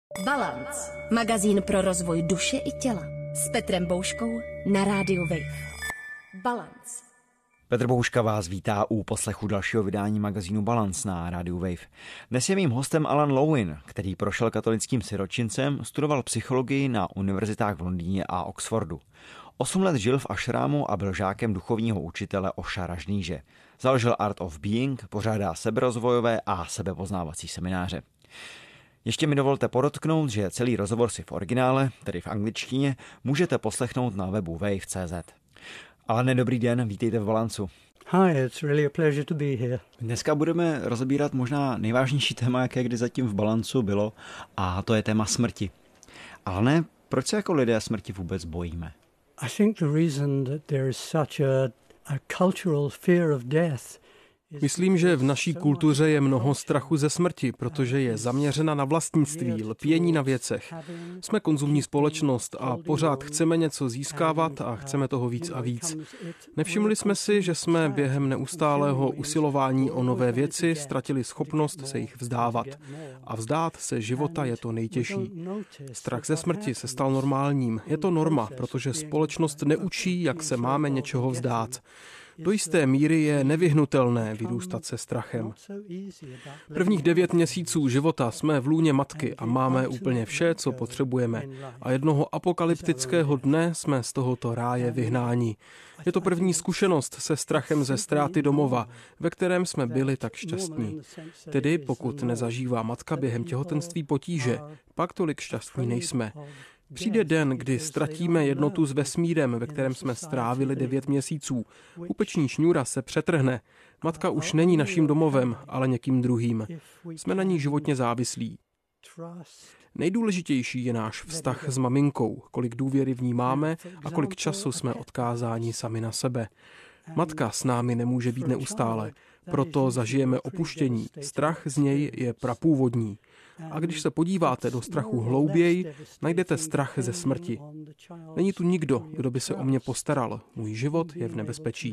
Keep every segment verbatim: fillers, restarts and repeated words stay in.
Balance, magazín pro rozvoj duše i těla. S Petrem Bouškou na rádiu Wave. Balance. Petr Bouška vás vítá u poslechu dalšího vydání magazínu Balance na rádiu Wave. Dnes je mým hostem Alan Lowin, který prošel katolickým siročincem, studoval psychologii na univerzitách v Londýně a Oxfordu. Osm let žil v ašrámu a byl žákem duchovního učitele Osha Rajneeshe. Založil Art of Being, pořádá seberozvojové a sebepoznávací semináře. Ještě mi dovolte podotknout, že celý rozhovor si v originále, tedy v angličtině, můžete poslechnout na webu wave tečka cé zet. Alane, dobrý den, vítejte v Balancu. Hi, it's really a pleasure to be here. Dneska budeme rozebírat možná nejvážnější téma, jaké kdy zatím v Balancu bylo, a to je téma smrti. Alane, proč se jako lidé smrti vůbec bojíme? I think the reason that there is such a, a cultural fear of death. Myslím, že v naší kultuře je mnoho strachu ze smrti, protože je zaměřena na vlastnictví, lpění na věcech. Jsme konzumní společnost a pořád chceme něco získávat a chceme toho víc a víc. Nevšimli jsme si, že jsme během neustálého usilování o nové věci ztratili schopnost se jich vzdávat. A vzdát se života je to nejtěžší. Strach ze smrti se stal normálním. Je to norma, protože společnost neučí, jak se máme něčeho vzdát. Do jisté míry je nevyhnutelné vyrůstat se strachem. Prvních devět měsíců života jsme v lůně matky a máme úplně vše, co potřebujeme. A jednoho apokalyptického dne jsme z tohoto ráje vyhnáni. Je to první zkušenost se strachem ze ztráty domova, ve kterém jsme byli tak šťastní. Tedy pokud nezažívá matka během těhotenství potíže, pak tolik šťastní nejsme. Přijde den, kdy ztratíme jednotu s vesmírem, ve kterém jsme strávili devět měsíců. Pupeční šňůra se přetrhne. Matka už není naším domovem, ale někým druhým. Jsme na ní životně závislí. Nejdůležitější je náš vztah s maminkou, kolik důvěry v ní máme a kolik času jsme odkázáni sami na sebe. Matka s námi nemůže být neustále, proto zažijeme opuštění. Strach z něj je prapůvodní. A když se podíváte do strachu hlouběji, najdete strach ze smrti. Není tu nikdo, kdo by se o mě postaral. Můj život je v nebezpečí.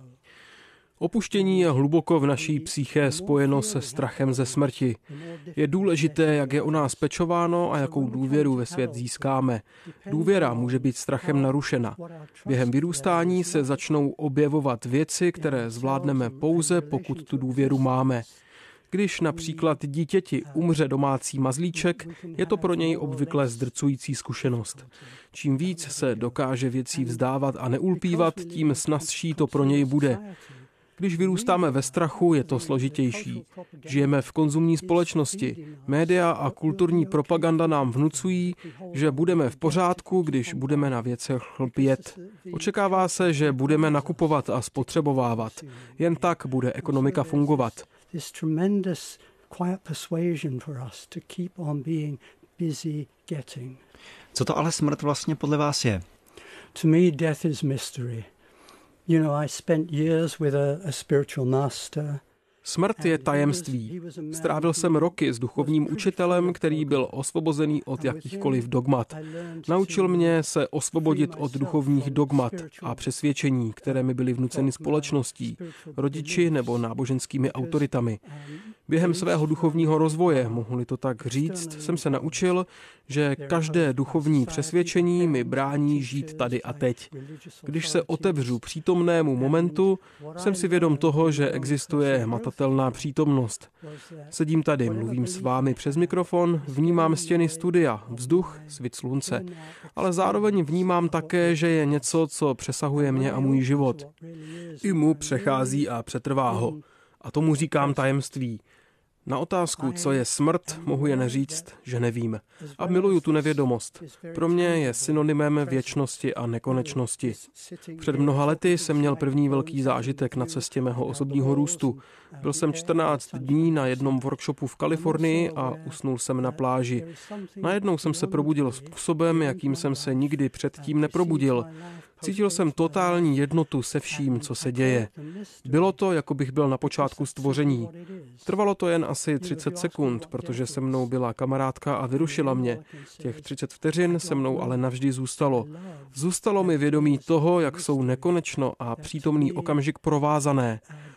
Opuštění je hluboko v naší psyché spojeno se strachem ze smrti. Je důležité, jak je o nás pečováno a jakou důvěru ve svět získáme. Důvěra může být strachem narušena. Během vyrůstání se začnou objevovat věci, které zvládneme pouze, pokud tu důvěru máme. Když například dítěti umře domácí mazlíček, je to pro něj obvykle zdrcující zkušenost. Čím víc se dokáže věcí vzdávat a neulpívat, tím snazší to pro něj bude. Když vyrůstáme ve strachu, je to složitější. Žijeme v konzumní společnosti. Média a kulturní propaganda nám vnucují, že budeme v pořádku, když budeme na věcech lpět. Očekává se, že budeme nakupovat a spotřebovávat. Jen tak bude ekonomika fungovat. This tremendous quiet persuasion for us to keep on being busy getting. Co to ale smrt vlastně podle vás je? To me, death is mystery. You know, I spent years with a, a spiritual master. Smrt je tajemství. Strávil jsem roky s duchovním učitelem, který byl osvobozený od jakýchkoliv dogmat. Naučil mě se osvobodit od duchovních dogmat a přesvědčení, které mi byly vnuceny společností, rodiči nebo náboženskými autoritami. Během svého duchovního rozvoje, mohu-li to tak říct, jsem se naučil, že každé duchovní přesvědčení mi brání žít tady a teď. Když se otevřu přítomnému momentu, jsem si vědom toho, že existuje hmatatelná přítomnost. Sedím tady, mluvím s vámi přes mikrofon, vnímám stěny studia, vzduch, svit slunce, ale zároveň vnímám také, že je něco, co přesahuje mě a můj život. I mu přechází a přetrvá ho. A tomu říkám tajemství. Na otázku, co je smrt, mohu jen říct, že nevím. A miluju tu nevědomost. Pro mě je synonymem věčnosti a nekonečnosti. Před mnoha lety jsem měl první velký zážitek na cestě mého osobního růstu. Byl jsem čtrnáct dní na jednom workshopu v Kalifornii a usnul jsem na pláži. Najednou jsem se probudil způsobem, jakým jsem se nikdy předtím neprobudil. Cítil jsem totální jednotu se vším, co se děje. Bylo to, jako bych byl na počátku stvoření. Trvalo to jen asi třicet sekund, protože se mnou byla kamarádka a vyrušila mě. Těch třicet vteřin se mnou ale navždy zůstalo. Zůstalo mi vědomí toho, jak jsou nekonečno a přítomný okamžik provázané.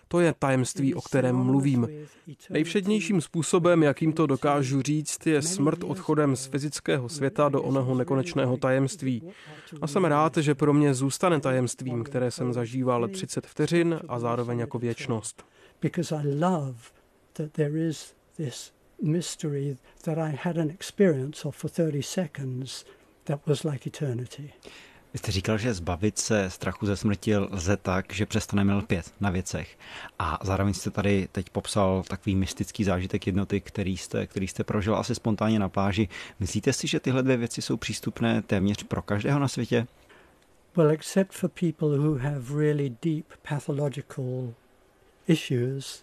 To je tajemství, o kterém mluvím. Nejvšednějším způsobem, jakým to dokážu říct, je smrt odchodem z fyzického světa do onoho nekonečného tajemství. A jsem rád, že pro mě zůstane tajemstvím, které jsem zažíval třicet vteřin a zároveň jako věčnost. Mystery that I had an experience of for thirty seconds that was like eternity. Vy jste říkal, že zbavit se strachu ze smrti lze tak, že přestaneme lpět na věcech. A zároveň jste tady teď popsal takový mystický zážitek jednoty, který jste, který jste prožil asi spontánně na pláži. Myslíte si, že tyhle dvě věci jsou přístupné téměř pro každého na světě? Well, except for people who have really deep pathological issues,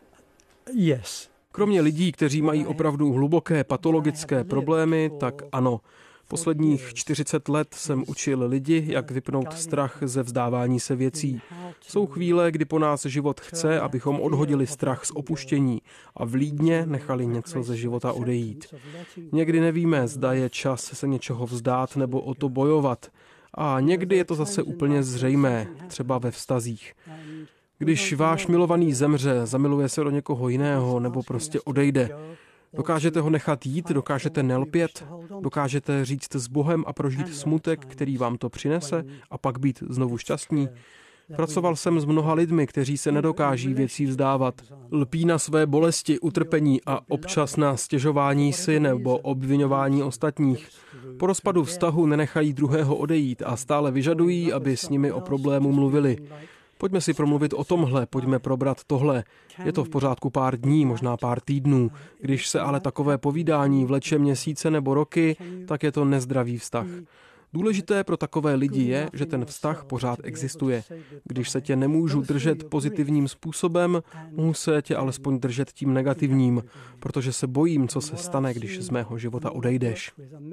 yes. Kromě lidí, kteří mají opravdu hluboké patologické problémy, tak ano. Posledních čtyřicet let jsem učil lidi, jak vypnout strach ze vzdávání se věcí. Jsou chvíle, kdy po nás život chce, abychom odhodili strach z opuštění a vlídně nechali něco ze života odejít. Někdy nevíme, zda je čas se něčeho vzdát nebo o to bojovat. A někdy je to zase úplně zřejmé, třeba ve vztazích. Když váš milovaný zemře, zamiluje se do někoho jiného nebo prostě odejde, dokážete ho nechat jít, dokážete nelpět, dokážete říct s Bohem a prožít smutek, který vám to přinese a pak být znovu šťastní. Pracoval jsem s mnoha lidmi, kteří se nedokáží věcí vzdávat. Lpí na své bolesti, utrpení a občas na stěžování si nebo obviňování ostatních. Po rozpadu vztahu nenechají druhého odejít a stále vyžadují, aby s nimi o problému mluvili. Pojďme si promluvit o tomhle, pojďme probrat tohle. Je to v pořádku pár dní, možná pár týdnů. Když se ale takové povídání vleče měsíce nebo roky, tak je to nezdravý vztah. Důležité pro takové lidi je, že ten vztah pořád existuje. Když se tě nemůžu držet pozitivním způsobem, mohu se tě alespoň držet tím negativním, protože se bojím, co se stane, když z mého života odejdeš.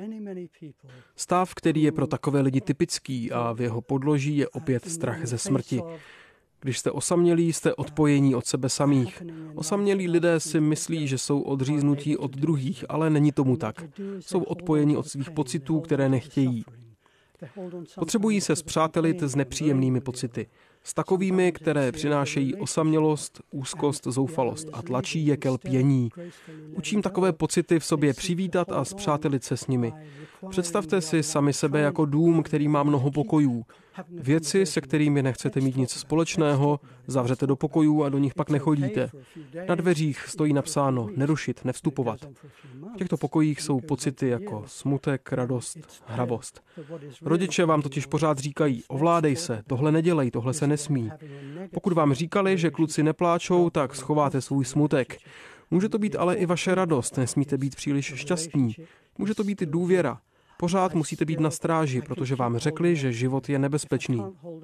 Stav, který je pro takové lidi typický a v jeho podloží je opět strach ze smrti. Když jste osamělí, jste odpojení od sebe samých. Osamělí lidé si myslí, že jsou odříznutí od druhých, ale není tomu tak. Jsou odpojení od svých pocitů, které nechtějí. Potřebují se spřátelit s nepříjemnými pocity. S takovými, které přinášejí osamělost, úzkost, zoufalost a tlačí je ke lpění. Učím takové pocity v sobě přivítat a spřátelit se s nimi. Představte si sami sebe jako dům, který má mnoho pokojů. Věci, se kterými nechcete mít nic společného, zavřete do pokojů a do nich pak nechodíte. Na dveřích stojí napsáno nerušit, nevstupovat. V těchto pokojích jsou pocity jako smutek, radost, hravost. Rodiče vám totiž pořád říkají, ovládej se, tohle nedělej, tohle se nesmí. Pokud vám říkali, že kluci nepláčou, tak schováte svůj smutek. Může to být ale i vaše radost, nesmíte být příliš šťastní. Může to být i důvěra. Pořád musíte být na stráži, protože vám řekli, že život je nebezpečný.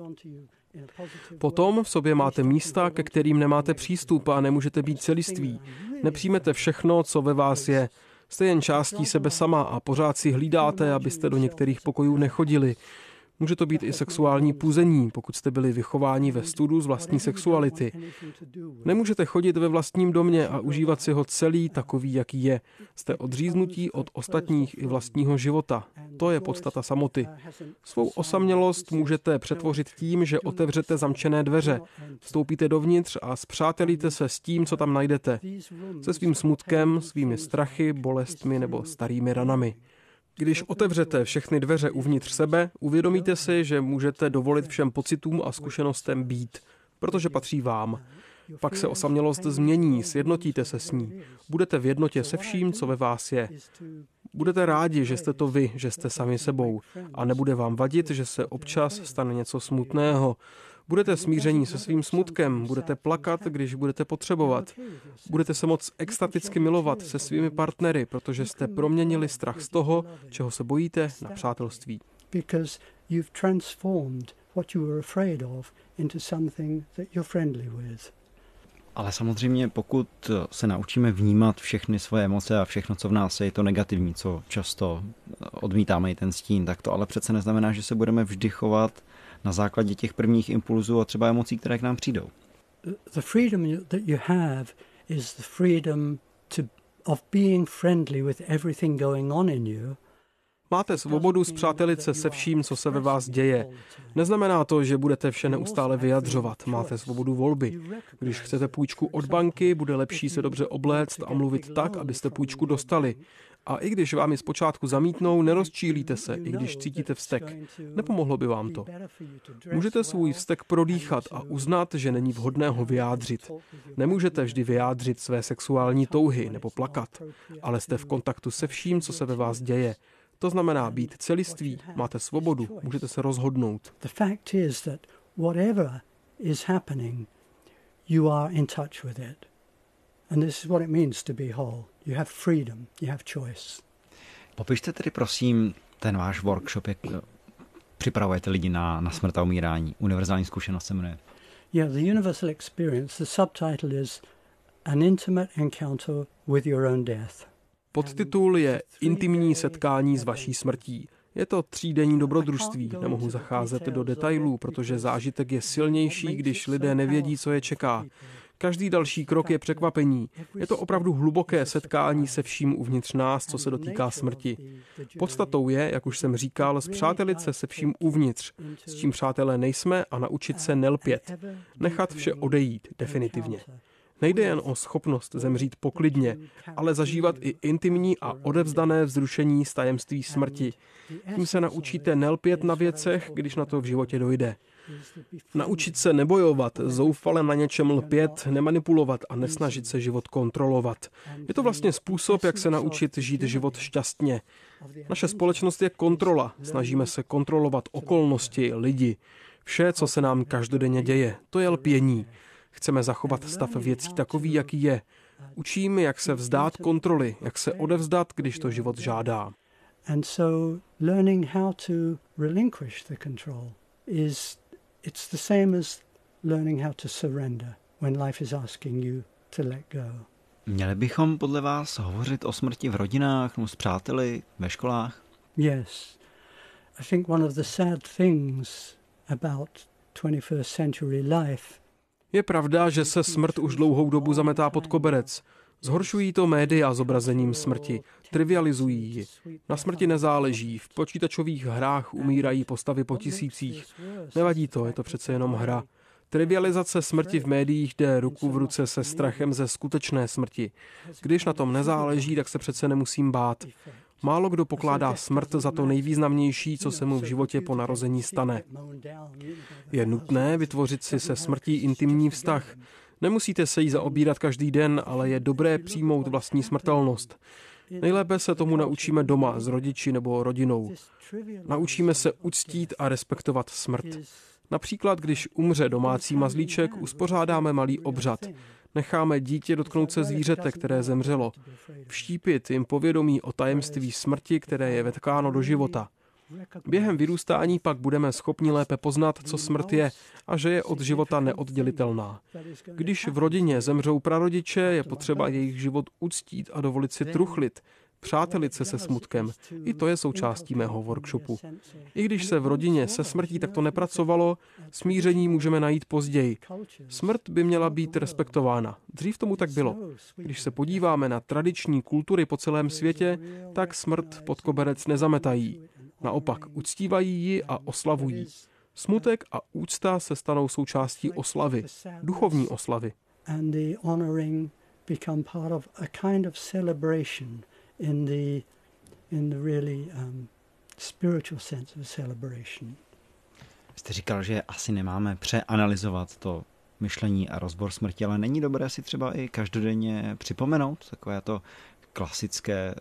Potom v sobě máte místa, ke kterým nemáte přístup a nemůžete být celiství. Nepřijmete všechno, co ve vás je. Jste jen částí sebe sama a pořád si hlídáte, abyste do některých pokojů nechodili. Může to být i sexuální puzení, pokud jste byli vychováni ve studu z vlastní sexuality. Nemůžete chodit ve vlastním domě a užívat si ho celý takový, jaký je. Jste odříznutí od ostatních i vlastního života. To je podstata samoty. Svou osamělost můžete přetvořit tím, že otevřete zamčené dveře, vstoupíte dovnitř a spřátelíte se s tím, co tam najdete. Se svým smutkem, svými strachy, bolestmi nebo starými ranami. Když otevřete všechny dveře uvnitř sebe, uvědomíte si, že můžete dovolit všem pocitům a zkušenostem být, protože patří vám. Pak se osamělost změní, sjednotíte se s ní. Budete v jednotě se vším, co ve vás je. Budete rádi, že jste to vy, že jste sami sebou. A nebude vám vadit, že se občas stane něco smutného. Budete smíření se svým smutkem, budete plakat, když budete potřebovat. Budete se moc extaticky milovat se svými partnery, protože jste proměnili strach z toho, čeho se bojíte, na přátelství. Ale samozřejmě, pokud se naučíme vnímat všechny svoje emoce a všechno, co v nás je, je to negativní, co často odmítáme i ten stín, tak to ale přece neznamená, že se budeme vždy chovat na základě těch prvních impulzů a třeba emocí, které k nám přijdou. The freedom that you have is the freedom to of being friendly with everything going on in you. Máte svobodu spřátelit se se vším, co se ve vás děje. Neznamená to, že budete vše neustále vyjadřovat. Máte svobodu volby. Když chcete půjčku od banky, bude lepší se dobře obléct a mluvit tak, abyste půjčku dostali. A i když vám ji zpočátku zamítnou, nerozčílíte se, i když cítíte vztek. Nepomohlo by vám to. Můžete svůj vztek prodýchat a uznat, že není vhodné ho vyjádřit. Nemůžete vždy vyjádřit své sexuální touhy nebo plakat, ale jste v kontaktu se vším, co se ve vás děje. To znamená být celiství, máte svobodu, můžete se rozhodnout. The fact is that whatever is happening, you are in touch with it. And this is what it means to be whole. You have freedom, you have choice. Popište tedy prosím ten váš workshop, jak připravujete lidi na, na smrt a umírání. Univerzální zkušenost se jmenuje. Yeah, the universal experience, the subtitle is An Intimate Encounter with Your Own Death. Podtitul je Intimní setkání s vaší smrtí. Je to třídenní dobrodružství. Nemohu zacházet do detailů, protože zážitek je silnější, když lidé nevědí, co je čeká. Každý další krok je překvapení. Je to opravdu hluboké setkání se vším uvnitř nás, co se dotýká smrti. Podstatou je, jak už jsem říkal, spřátelit se se vším uvnitř, s čím přátelé nejsme, a naučit se nelpět. Nechat vše odejít definitivně. Nejde jen o schopnost zemřít poklidně, ale zažívat i intimní a odevzdané vzrušení z tajemství smrti. Tím se naučíte nelpět na věcech, když na to v životě dojde. Naučit se nebojovat, zoufale na něčem lpět, nemanipulovat a nesnažit se život kontrolovat. Je to vlastně způsob, jak se naučit žít život šťastně. Naše společnost je kontrola. Snažíme se kontrolovat okolnosti, lidi. Vše, co se nám každodenně děje, to je lpění. Chceme zachovat stav věcí takový, jaký je. Učíme, jak se vzdát kontroly, jak se odevzdat, když to život žádá. And so learning how to relinquish the control is it's the same as learning how to surrender when life is asking you to let go. Měli bychom podle vás hovořit o smrti v rodinách, s přáteli, ve školách? Yes. I think one of the sad things about twenty-first century life Je pravda, že se smrt už dlouhou dobu zametá pod koberec. Zhoršují to média zobrazením smrti, trivializují ji. Na smrti nezáleží, v počítačových hrách umírají postavy po tisících. Nevadí to, je to přece jenom hra. Trivializace smrti v médiích jde ruku v ruce se strachem ze skutečné smrti. Když na tom nezáleží, tak se přece nemusím bát. Málo kdo pokládá smrt za to nejvýznamnější, co se mu v životě po narození stane. Je nutné vytvořit si se smrtí intimní vztah. Nemusíte se jí zaobírat každý den, ale je dobré přijmout vlastní smrtelnost. Nejlépe se tomu naučíme doma, s rodiči nebo rodinou. Naučíme se uctít a respektovat smrt. Například, když umře domácí mazlíček, uspořádáme malý obřad. Necháme dítě dotknout se zvířete, které zemřelo. Vštípit jim povědomí o tajemství smrti, které je vetkáno do života. Během vyrůstání pak budeme schopni lépe poznat, co smrt je a že je od života neoddělitelná. Když v rodině zemřou prarodiče, je potřeba jejich život uctít a dovolit si truchlit, přátelit se se smutkem. I to je součástí mého workshopu. I když se v rodině se smrtí takto nepracovalo, smíření můžeme najít později. Smrt by měla být respektována. Dřív tomu tak bylo. Když se podíváme na tradiční kultury po celém světě, tak smrt pod koberec nezametají. Naopak uctívají ji a oslavují. Smutek a úcta se stanou součástí oslavy, duchovní oslavy. and the honoring become part of a kind of celebration in the in the really um, spiritual sense of celebration. Jste říkal, že asi nemáme přeanalyzovat to myšlení a rozbor smrti, ale není dobré si třeba i každodenně připomenout takové to klasické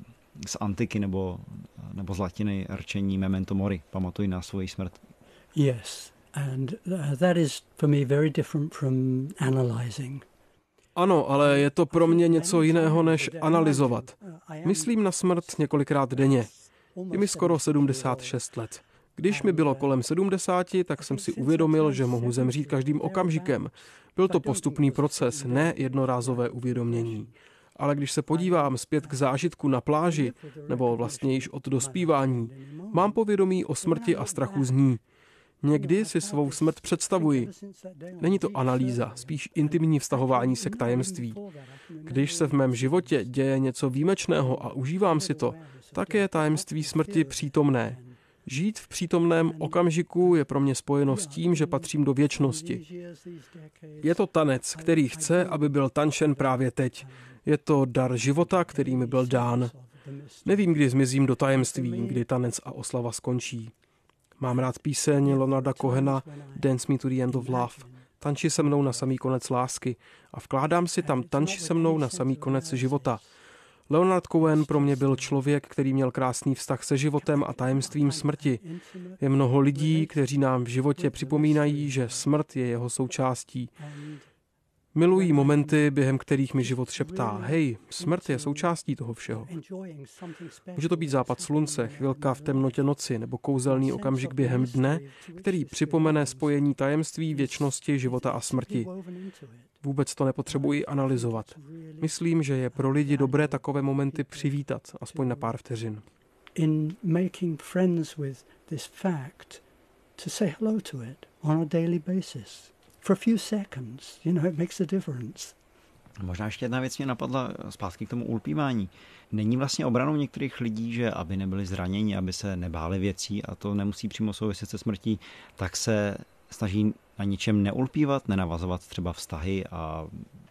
z antiky nebo, nebo z latiny rčení memento mori, pamatuj na svoji smrt. Yes, and uh, that is for me very different from analyzing. Ano, ale je to pro mě něco jiného než analyzovat. Myslím na smrt několikrát denně. Je mi skoro sedmdesát šest let. Když mi bylo kolem sedmdesáti, tak jsem si uvědomil, že mohu zemřít každým okamžikem. Byl to postupný proces, ne jednorázové uvědomění. Ale když se podívám zpět k zážitku na pláži, nebo vlastně již od dospívání, mám povědomí o smrti a strachu z ní. Někdy si svou smrt představuji. Není to analýza, spíš intimní vztahování se k tajemství. Když se v mém životě děje něco výjimečného a užívám si to, tak je tajemství smrti přítomné. Žít v přítomném okamžiku je pro mě spojeno s tím, že patřím do věčnosti. Je to tanec, který chce, aby byl tančen právě teď. Je to dar života, který mi byl dán. Nevím, kdy zmizím do tajemství, kdy tanec a oslava skončí. Mám rád píseň Leonarda Cohena Dance Me to the End of Love. Tanči se mnou na samý konec lásky. A vkládám si tam tanči se mnou na samý konec života. Leonard Cohen pro mě byl člověk, který měl krásný vztah se životem a tajemstvím smrti. Je mnoho lidí, kteří nám v životě připomínají, že smrt je jeho součástí. Milují momenty, během kterých mi život šeptá: hej, smrt je součástí toho všeho. Může to být západ slunce, chvilka v temnotě noci nebo kouzelný okamžik během dne, který připomene spojení tajemství věčnosti, života a smrti. Vůbec to nepotřebuji analyzovat. Myslím, že je pro lidi dobré takové momenty přivítat, aspoň na pár vteřin. In making friends with this fact, to say hello to it on a daily basis. For a few seconds, you know, it makes a difference. Možná ještě jedna věc mě napadla zpátky k tomu ulpívání. Není vlastně obranou některých lidí, že aby nebyli zraněni, aby se nebáli věcí, a to nemusí přímo souviset se smrtí, tak se snaží na ničem neulpívat, nenavazovat třeba vztahy a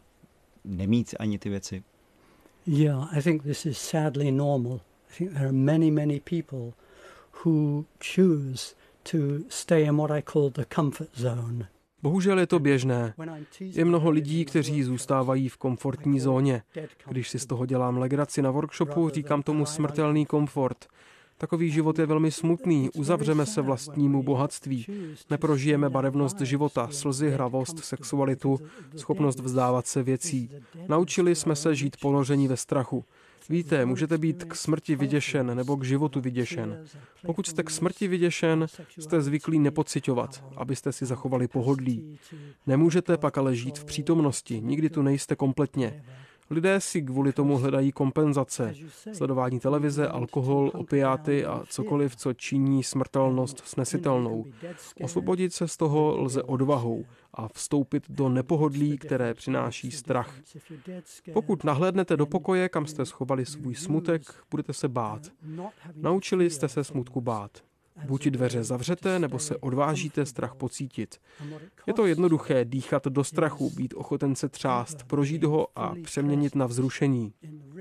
nemít ani ty věci? Yeah, I think this is sadly normal. I think there are many, many people who choose to stay in what I call the comfort zone. Bohužel je to běžné. Je mnoho lidí, kteří zůstávají v komfortní zóně. Když si z toho dělám legraci na workshopu, říkám tomu smrtelný komfort. Takový život je velmi smutný, uzavřeme se vlastnímu bohatství. Neprožijeme barevnost života, slzy, hravost, sexualitu, schopnost vzdávat se věcí. Naučili jsme se žít ponoření ve strachu. Víte, můžete být k smrti vyděšen nebo k životu vyděšen. Pokud jste k smrti vyděšen, jste zvyklí nepociťovat, abyste si zachovali pohodlí. Nemůžete pak ale žít v přítomnosti, nikdy tu nejste kompletně. Lidé si kvůli tomu hledají kompenzace. Sledování televize, alkohol, opiáty a cokoliv, co činí smrtelnost snesitelnou. Osvobodit se z toho lze odvahou a vstoupit do nepohodlí, které přináší strach. Pokud nahlédnete do pokoje, kam jste schovali svůj smutek, budete se bát. Naučili jste se smutku bát. Buď dveře zavřete, nebo se odvážíte strach pocítit. Je to jednoduché dýchat do strachu, být ochoten se třást, prožít ho a přeměnit na vzrušení.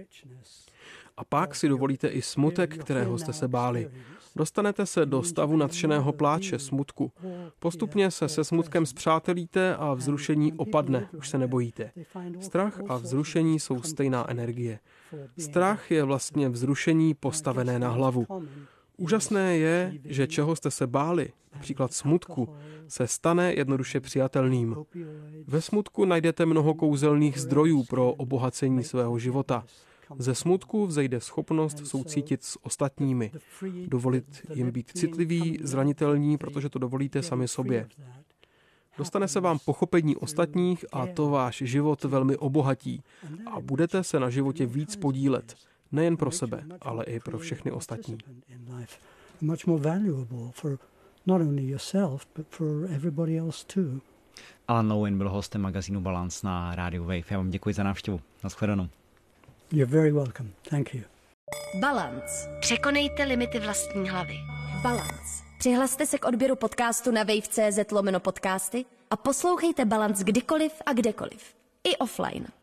A pak si dovolíte i smutek, kterého jste se báli. Dostanete se do stavu nadšeného pláče, smutku. Postupně se se smutkem spřátelíte a vzrušení opadne, už se nebojíte. Strach a vzrušení jsou stejná energie. Strach je vlastně vzrušení postavené na hlavu. Úžasné je, že čeho jste se báli, například smutku, se stane jednoduše přijatelným. Ve smutku najdete mnoho kouzelných zdrojů pro obohacení svého života. Ze smutku vzejde schopnost soucítit s ostatními, dovolit jim být citliví, zranitelní, protože to dovolíte sami sobě. Dostane se vám pochopení ostatních a to váš život velmi obohatí a budete se na životě víc podílet. Nejen pro sebe, ale i pro všechny ostatní. Alan Lowen byl hostem magazínu Balance na rádiu Wave. Já vám děkuji za návštěvu. Naschledanou. You're very welcome. Thank you. Balance. Překonejte limity vlastní hlavy. Balance. Přihlaste se k odběru podcastu na wave tečka cz lomeno podcasty a poslouchejte Balance kdykoliv a kdekoliv. I offline.